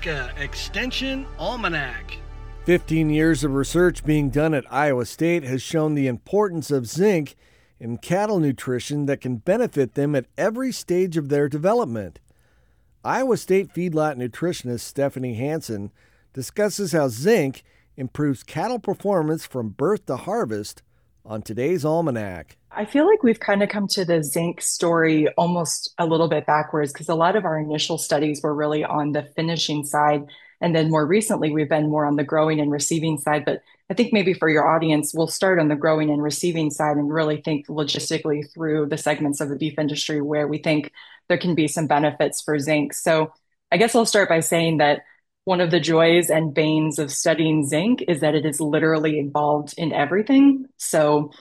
Nebraska Extension Almanac. 15 years of research being done at Iowa State has shown the importance of zinc in cattle nutrition that can benefit them at every stage of their development. Iowa State feedlot nutritionist Stephanie Hansen discusses how zinc improves cattle performance from birth to harvest on today's Almanac. I feel like we've kind of come to the zinc story almost a little bit backwards because a lot of our initial studies were really on the finishing side. And then more recently, we've been more on the growing and receiving side. But I think maybe for your audience, we'll start on the growing and receiving side and really think logistically through the segments of the beef industry where we think there can be some benefits for zinc. So I guess I'll start by saying that one of the joys and banes of studying zinc is that it is literally involved in everything. So,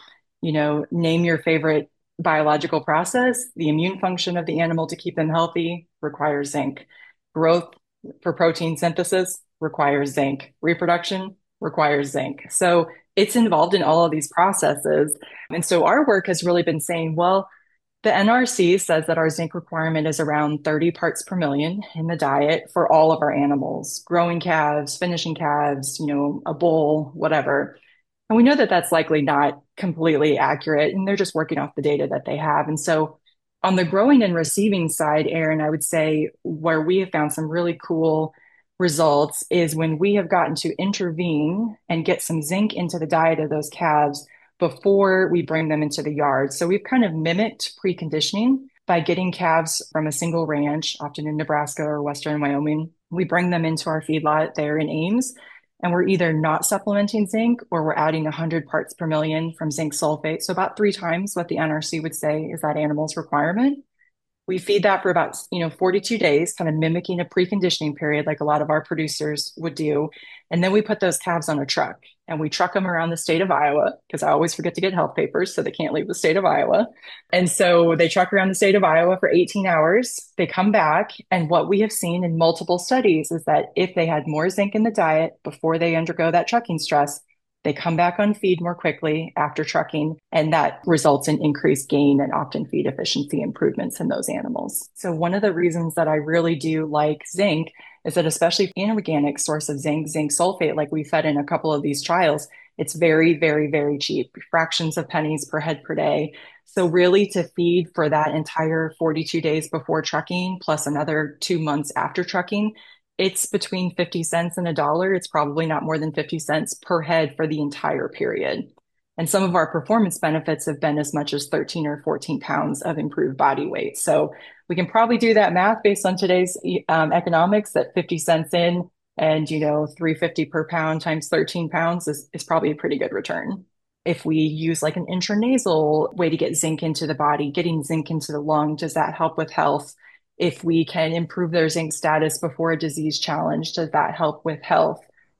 name your favorite biological process. The immune function of the animal to keep them healthy requires zinc. Growth for protein synthesis requires zinc. Reproduction requires zinc. So it's involved in all of these processes. And so our work has really been saying, well, the NRC says that our zinc requirement is around 30 parts per million in the diet for all of our animals, growing calves, finishing calves, a bull, whatever. And we know that that's likely not completely accurate, and they're just working off the data that they have. And so on the growing and receiving side, Aaron, I would say where we have found some really cool results is when we have gotten to intervene and get some zinc into the diet of those calves before we bring them into the yard. So we've kind of mimicked preconditioning by getting calves from a single ranch, often in Nebraska or Western Wyoming. We bring them into our feedlot there in Ames, and we're either not supplementing zinc or we're adding 100 parts per million from zinc sulfate. So about 3 times what the NRC would say is that animal's requirement. We feed that for about 42 days, kind of mimicking a preconditioning period like a lot of our producers would do. And then we put those calves on a truck and we truck them around the state of Iowa because I always forget to get health papers, so they can't leave the state of Iowa. And so they truck around the state of Iowa for 18 hours. They come back. And what we have seen in multiple studies is that if they had more zinc in the diet before they undergo that trucking stress, they come back on feed more quickly after trucking, and that results in increased gain and often feed efficiency improvements in those animals. So one of the reasons that I really do like zinc is that especially inorganic source of zinc sulfate, like we fed in a couple of these trials, it's very, very, very cheap, fractions of pennies per head per day. So really to feed for that entire 42 days before trucking, plus another 2 months after trucking, it's between 50 cents and $1. It's probably not more than 50 cents per head for the entire period. And some of our performance benefits have been as much as 13 or 14 pounds of improved body weight. So we can probably do that math based on today's economics that 50 cents in and, $3.50 per pound times 13 pounds is probably a pretty good return. If we use like an intranasal way to get zinc into the body, getting zinc into the lung, does that help with health? If we can improve their zinc status before a disease challenge, does that help with health?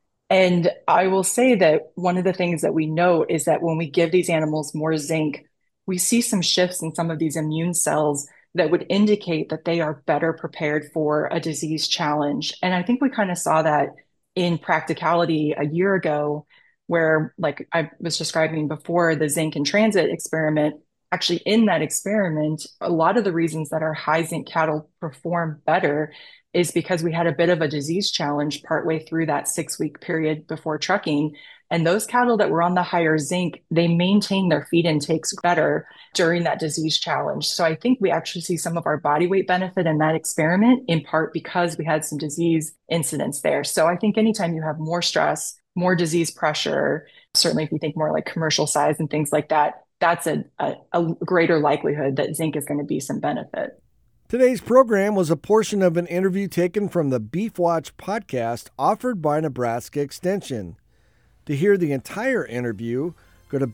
And I will say that one of the things that we note is that when we give these animals more zinc, we see some shifts in some of these immune cells that would indicate that they are better prepared for a disease challenge. And I think we kind of saw that in practicality a year ago, where, like I was describing before, the zinc in transit experiment. Actually, in that experiment, a lot of the reasons that our high zinc cattle perform better is because we had a bit of a disease challenge partway through that 6-week period before trucking. And those cattle that were on the higher zinc, they maintained their feed intakes better during that disease challenge. So I think we actually see some of our body weight benefit in that experiment, in part because we had some disease incidents there. So I think anytime you have more stress, more disease pressure, certainly if you think more like commercial size and things like that, that's a greater likelihood that zinc is going to be some benefit. Today's program was a portion of an interview taken from the Beef Watch podcast offered by Nebraska Extension. To hear the entire interview, go to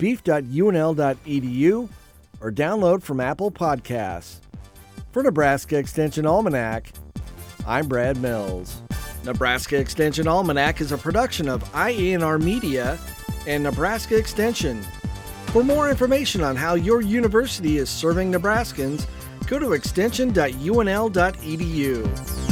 beef.unl.edu or download from Apple Podcasts. For Nebraska Extension Almanac, I'm Brad Mills. Nebraska Extension Almanac is a production of IANR Media and Nebraska Extension. For more information on how your university is serving Nebraskans, go to extension.unl.edu.